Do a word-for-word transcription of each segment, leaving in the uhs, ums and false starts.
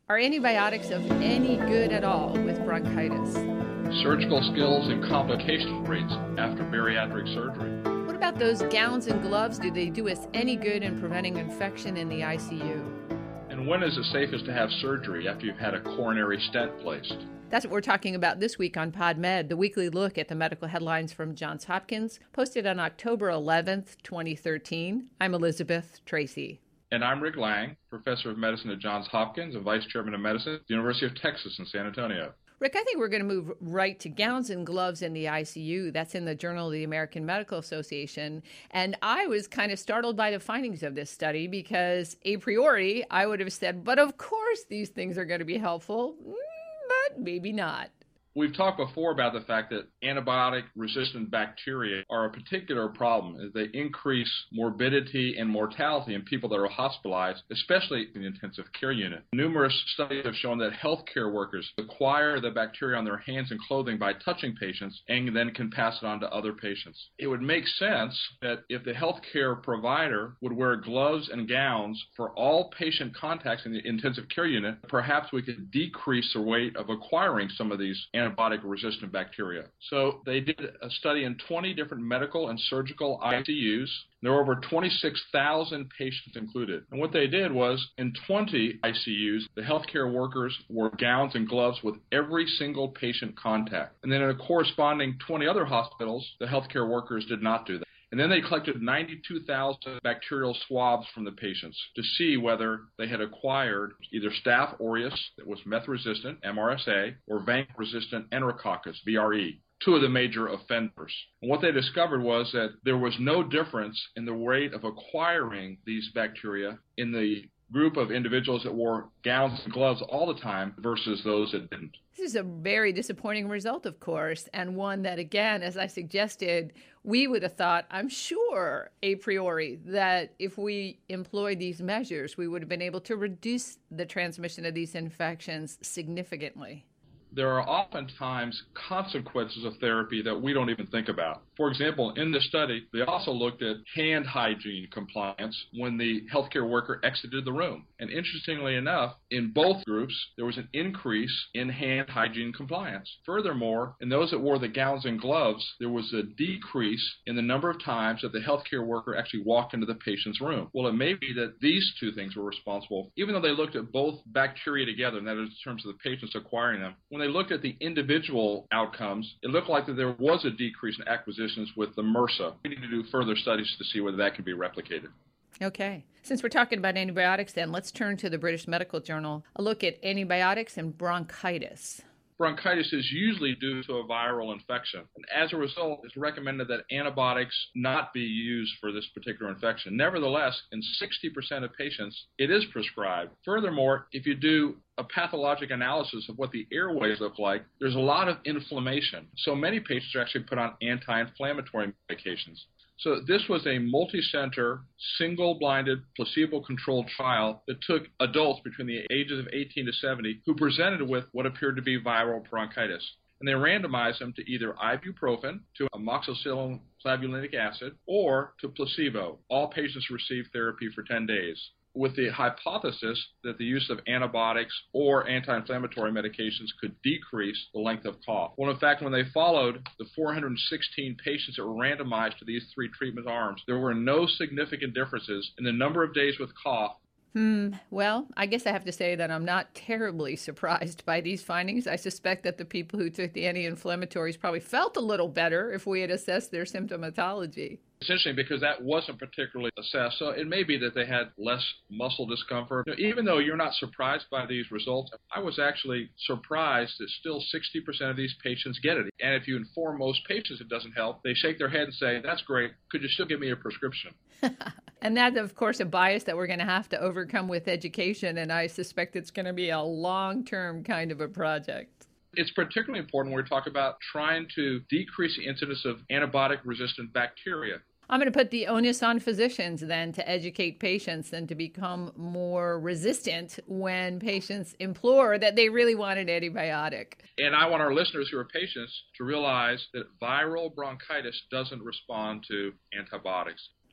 Are antibiotics of any good at all with bronchitis? Surgical skills and complication rates after bariatric surgery. What about those gowns and gloves? Do they do us any good in preventing infection in the I C U? And when is it safest to have surgery after you've had a coronary stent placed? That's what we're talking about this week on PodMed, the weekly look at the medical headlines from Johns Hopkins, posted on October eleventh, twenty thirteen. I'm Elizabeth Tracy. And I'm Rick Lang, professor of medicine at Johns Hopkins and vice chairman of medicine at the University of Texas in San Antonio. Rick, I think we're going to move right to gowns and gloves in the I C U. That's in the Journal of the American Medical Association. And I was kind of startled by the findings of this study because a priori, I would have said, but of course these things are going to be helpful, mm, but maybe not. We've talked before about the fact that antibiotic-resistant bacteria are a particular problem as they increase morbidity and mortality in people that are hospitalized, especially in the intensive care unit. Numerous studies have shown that healthcare workers acquire the bacteria on their hands and clothing by touching patients and then can pass it on to other patients. It would make sense that if the healthcare provider would wear gloves and gowns for all patient contacts in the intensive care unit, perhaps we could decrease the rate of acquiring some of these antibiotic-resistant bacteria. So they did a study in twenty different medical and surgical I C Us. There were over twenty-six thousand patients included. And what they did was, in twenty I C Us, the healthcare workers wore gowns and gloves with every single patient contact. And then in a corresponding twenty other hospitals, the healthcare workers did not do that. And then they collected ninety-two thousand bacterial swabs from the patients to see whether they had acquired either Staph aureus, that was meth-resistant, M R S A, or vanc-resistant Enterococcus, V R E, two of the major offenders. And what they discovered was that there was no difference in the rate of acquiring these bacteria in the group of individuals that wore gowns and gloves all the time versus those that didn't. This is a very disappointing result, of course, and one that, again, as I suggested, we would have thought, I'm sure, a priori, that if we employed these measures, we would have been able to reduce the transmission of these infections significantly. There are oftentimes consequences of therapy that we don't even think about. For example, in this study, they also looked at hand hygiene compliance when the healthcare worker exited the room. And interestingly enough, in both groups, there was an increase in hand hygiene compliance. Furthermore, in those that wore the gowns and gloves, there was a decrease in the number of times that the healthcare worker actually walked into the patient's room. Well, it may be that these two things were responsible, even though they looked at both bacteria together, and that is in terms of the patients acquiring them. When they looked at the individual outcomes, it looked like that there was a decrease in acquisitions with the MRSA. We need to do further studies to see whether that can be replicated. Okay. Since we're talking about antibiotics, then let's turn to the British Medical Journal, a look at antibiotics and bronchitis. Bronchitis is usually due to a viral infection. And as a result, it's recommended that antibiotics not be used for this particular infection. Nevertheless, in sixty percent of patients, it is prescribed. Furthermore, if you do a pathologic analysis of what the airways look like, there's a lot of inflammation. So many patients are actually put on anti-inflammatory medications. So this was a multi-center, single-blinded, placebo-controlled trial that took adults between the ages of eighteen to seventy who presented with what appeared to be viral bronchitis. And they randomized them to either ibuprofen, to amoxicillin clavulanic acid, or to placebo. All patients received therapy for ten days, with the hypothesis that the use of antibiotics or anti-inflammatory medications could decrease the length of cough. Well, in fact, when they followed the four hundred sixteen patients that were randomized to these three treatment arms, there were no significant differences in the number of days with cough. Hmm. Well, I guess I have to say that I'm not terribly surprised by these findings. I suspect that the people who took the anti-inflammatories probably felt a little better if we had assessed their symptomatology. It's interesting because that wasn't particularly assessed, so it may be that they had less muscle discomfort. You know, even though you're not surprised by these results, I was actually surprised that still sixty percent of these patients get it. And if you inform most patients it doesn't help, they shake their head and say, that's great, could you still give me a prescription? And that's, of course, a bias that we're going to have to overcome with education, and I suspect it's going to be a long-term kind of a project. It's particularly important when we talk about trying to decrease the incidence of antibiotic-resistant bacteria. I'm going to put the onus on physicians then to educate patients and to become more resistant when patients implore that they really want an antibiotic. And I want our listeners who are patients to realize that viral bronchitis doesn't respond to antibiotics.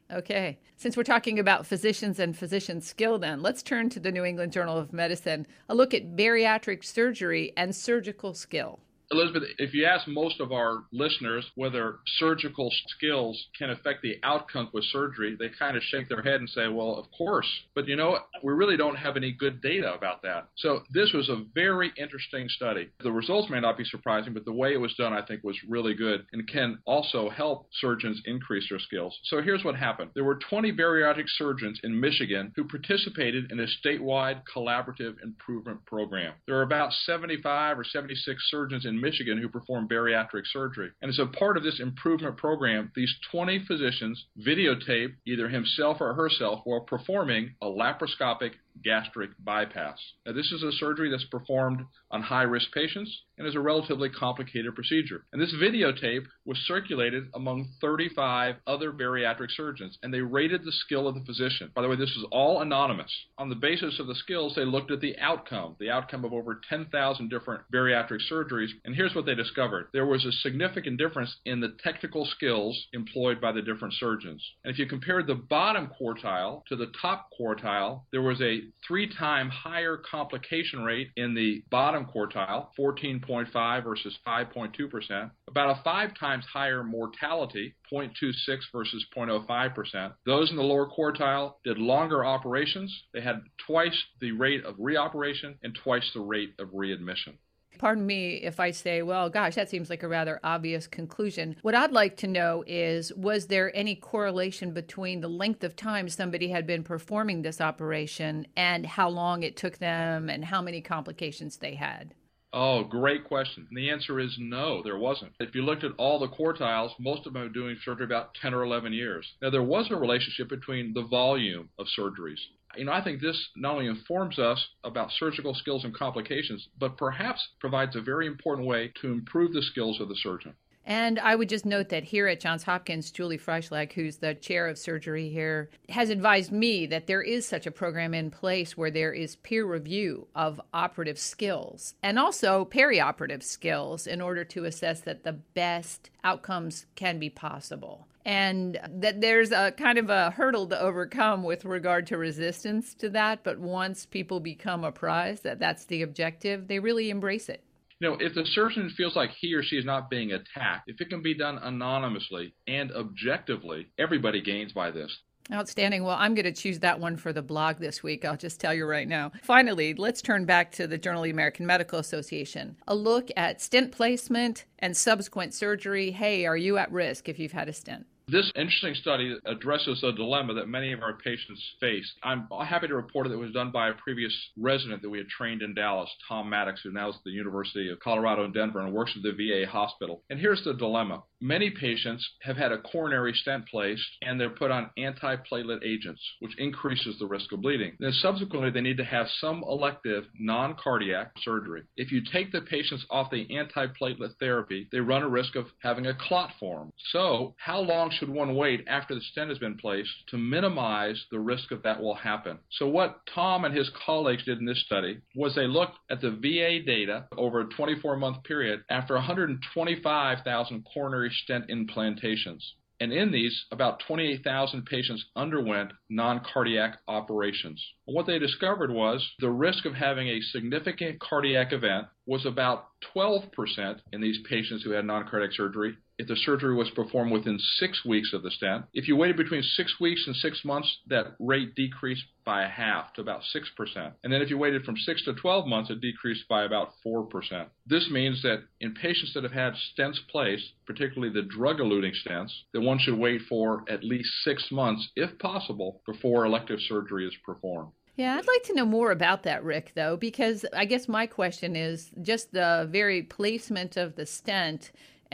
Okay. Since we're talking about physicians and physician skill, then let's turn to the New England Journal of Medicine, a look at bariatric surgery and surgical skill. Elizabeth, if you ask most of our listeners whether surgical skills can affect the outcome with surgery, they kind of shake their head and say, well, of course. But you know what? We really don't have any good data about that. So this was a very interesting study. The results may not be surprising, but the way it was done, I think, was really good and can also help surgeons increase their skills. So here's what happened. There were twenty bariatric surgeons in Michigan who participated in a statewide collaborative improvement program. There are about seventy-five or seventy-six surgeons in Michigan who perform bariatric surgery. And as a part of this improvement program, these twenty physicians videotape either himself or herself while performing a laparoscopic gastric bypass. Now, this is a surgery that's performed on high-risk patients and is a relatively complicated procedure. And this videotape was circulated among thirty-five other bariatric surgeons, and they rated the skill of the physician. By the way, this is all anonymous. On the basis of the skills, they looked at the outcome, the outcome of over ten thousand different bariatric surgeries, and here's what they discovered. There was a significant difference in the technical skills employed by the different surgeons. And if you compared the bottom quartile to the top quartile, there was a three-time higher complication rate in the bottom quartile, fourteen point five versus five point two percent, about a five times higher mortality, zero point two six versus zero point zero five percent. Those in the lower quartile did longer operations. They had twice the rate of reoperation and twice the rate of readmission. Pardon me if I say, well, gosh, that seems like a rather obvious conclusion. What I'd like to know is, was there any correlation between the length of time somebody had been performing this operation and how long it took them and how many complications they had? Oh, great question. And the answer is no, there wasn't. If you looked at all the quartiles, most of them are doing surgery about ten or eleven years. Now, there was a relationship between the volume of surgeries. You know, I think this not only informs us about surgical skills and complications, but perhaps provides a very important way to improve the skills of the surgeon. And I would just note that here at Johns Hopkins, Julie Freischlag, who's the chair of surgery here, has advised me that there is such a program in place where there is peer review of operative skills and also perioperative skills in order to assess that the best outcomes can be possible. And that there's a kind of a hurdle to overcome with regard to resistance to that. But once people become apprised that that's the objective, they really embrace it. You know, if the surgeon feels like he or she is not being attacked, if it can be done anonymously and objectively, everybody gains by this. Outstanding. Well, I'm going to choose that one for the blog this week. I'll just tell you right now. Finally, let's turn back to the Journal of the American Medical Association. A look at stent placement and subsequent surgery. Hey, are you at risk if you've had a stent? This interesting study addresses a dilemma that many of our patients face. I'm happy to report that it was done by a previous resident that we had trained in Dallas, Tom Maddox, who now is at the University of Colorado in Denver and works at the V A hospital. And here's the dilemma. Many patients have had a coronary stent placed and they're put on antiplatelet agents, which increases the risk of bleeding. Then subsequently, they need to have some elective non-cardiac surgery. If you take the patients off the antiplatelet therapy, they run a risk of having a clot form. So how long should one wait after the stent has been placed to minimize the risk of that will happen? So what Tom and his colleagues did in this study was they looked at the V A data over a twenty-four month period after one hundred twenty-five thousand coronary stent implantations. And in these, about twenty-eight thousand patients underwent non-cardiac operations. What they discovered was the risk of having a significant cardiac event was about twelve percent in these patients who had non-cardiac surgery if the surgery was performed within six weeks of the stent. If you waited between six weeks and six months, that rate decreased by a half to about six percent. And then if you waited from six to twelve months, it decreased by about four percent. This means that in patients that have had stents placed, particularly the drug-eluting stents, that one should wait for at least six months, if possible, before elective surgery is performed. Yeah, I'd like to know more about that, Rick, though, because I guess my question is just the very placement of the stent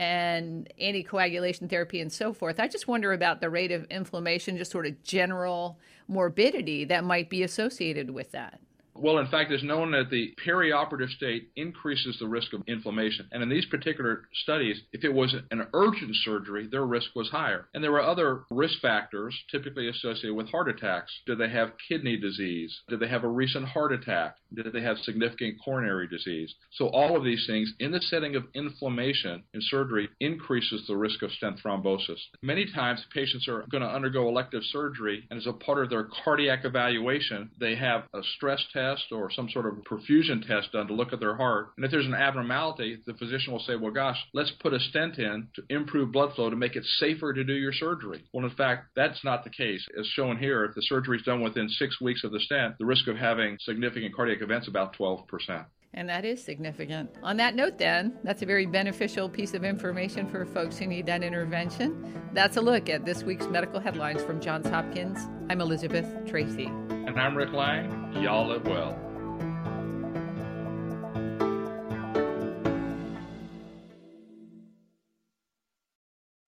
and anticoagulation therapy and so forth. I just wonder about the rate of inflammation, just sort of general morbidity that might be associated with that. Well, in fact, it's known that the perioperative state increases the risk of inflammation. And in these particular studies, if it was an urgent surgery, their risk was higher. And there were other risk factors typically associated with heart attacks. Did they have kidney disease? Did they have a recent heart attack? Did they have significant coronary disease? So all of these things in the setting of inflammation in surgery increases the risk of stent thrombosis. Many times patients are going to undergo elective surgery, and as a part of their cardiac evaluation, they have a stress test or some sort of perfusion test done to look at their heart. And if there's an abnormality, the physician will say, well, gosh, let's put a stent in to improve blood flow to make it safer to do your surgery. Well, in fact, that's not the case. As shown here, if the surgery is done within six weeks of the stent, the risk of having significant cardiac events is about twelve percent. And that is significant. On that note, then, that's a very beneficial piece of information for folks who need that intervention. That's a look at this week's medical headlines from Johns Hopkins. I'm Elizabeth Tracy. And I'm Rick Lang. Y'all live well.